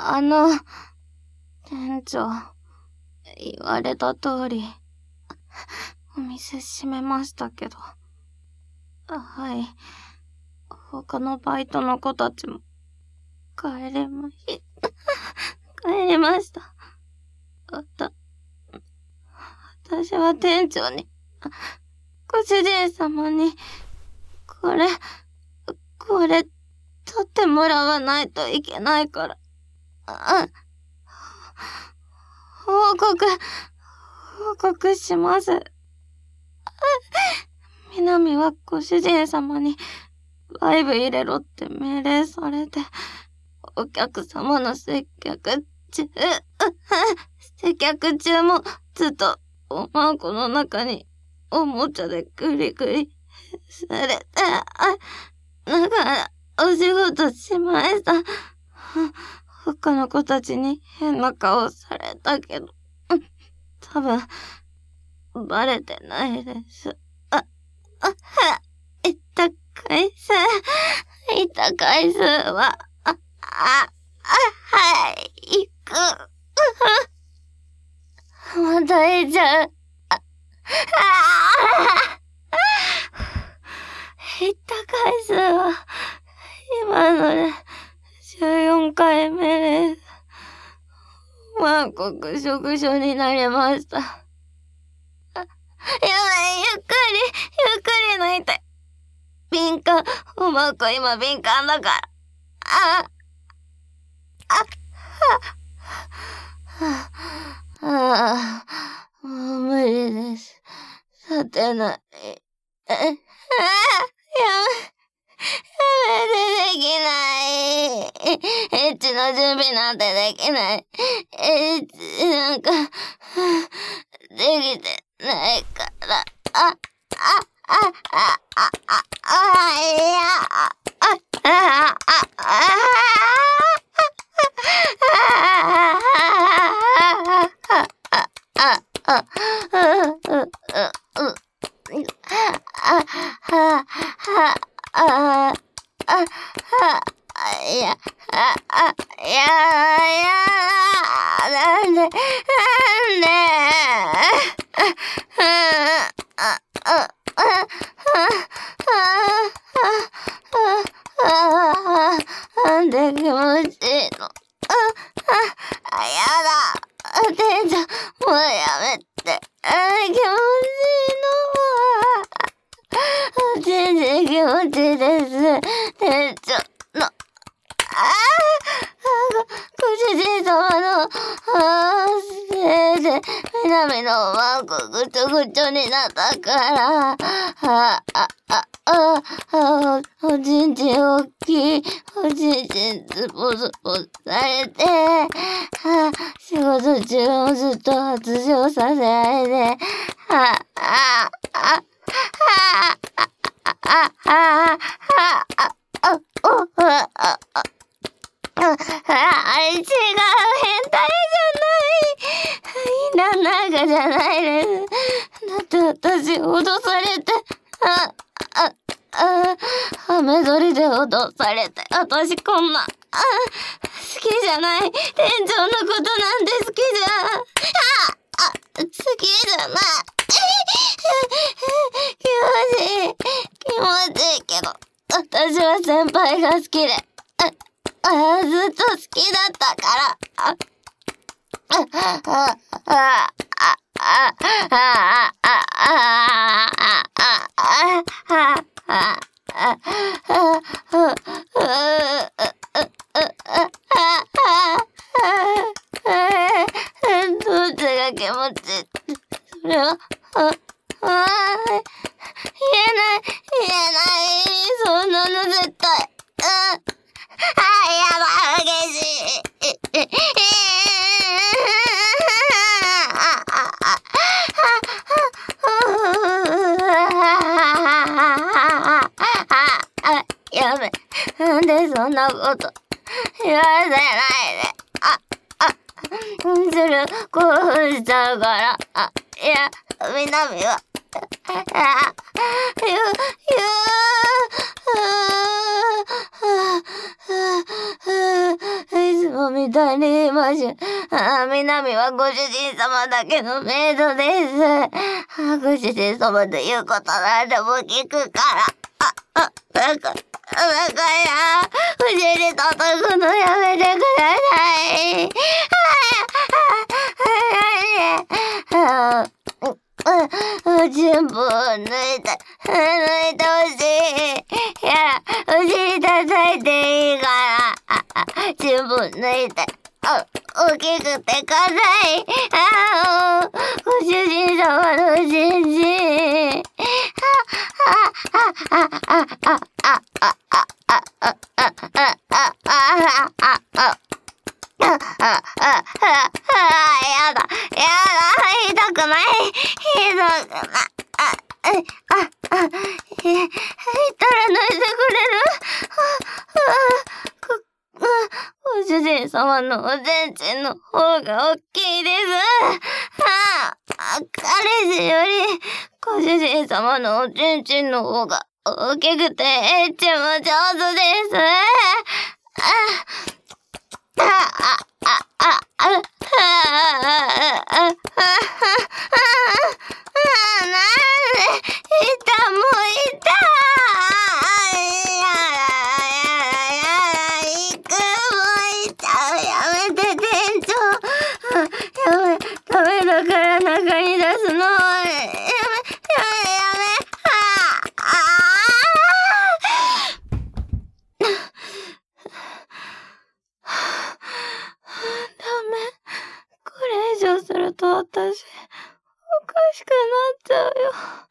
店長、言われた通り、お店閉めましたけど。はい。他のバイトの子たちも、帰りました。私は店長に、ご主人様に、これ、取ってもらわないといけないから。報告します。みなみはご主人様にバイブ入れろって命令されて、お客様の接客中もずっとおまんこの中におもちゃでグリグリされて、だからお仕事しました。他の子たちに変な顔されたけど、多分バレてないです。いた回数は、いく。またいちゃう。いた回数は、今ので14回目です。万国食所になりました。やばい、ゆっくり泣いて。敏感、おまんこ今敏感だから。もう無理です。立てない。やめてできない。エッチの準備なんてできない。エッチなんか、できてないから。なんで気持ちいいの。やだ。店長、もうやめて。気持ちいいの。全然気持ちいいです。店長の。ご主人様のせいで、みなみのワンコぐちょぐちょになったから。おちんちんおっきい。おちんちんズボズボされて、仕事中もずっと発情させられて、あれ違う、変態じゃない。なんかじゃないです。だって私脅されて、ハメ撮りで脅されて、私こんな、好きじゃない。店長のことなんて好きじゃ、好きじゃない。気持ちいいけど、私は先輩が好きで、ずっと好きだったから。どっちが気持ちいい？それは、言えない、そんなの絶対。やばい、激しい。やべ、なんでそんなこと言わせないで。する興奮しちゃうから。いや、みなみは。いつもみたいに南はご主人様だけのメイドです。ご主人様の言うことなんでも聞くから。だから、お尻叩くのやめてください。全部抜いてほしい。いや、お尻叩いていいから。全部抜いて。大きくて硬い。ご主人様のチンチン。やだ、痛くない、痛くない。言ったら抜いてくれる？ご主人様のおちんちんの方が大きいです。彼氏よりご主人様のおちんちんの方が大きくてエッチも上手です。ダメだから中に出すの。やめ。ダメ。これ以上すると私、おかしくなっちゃうよ。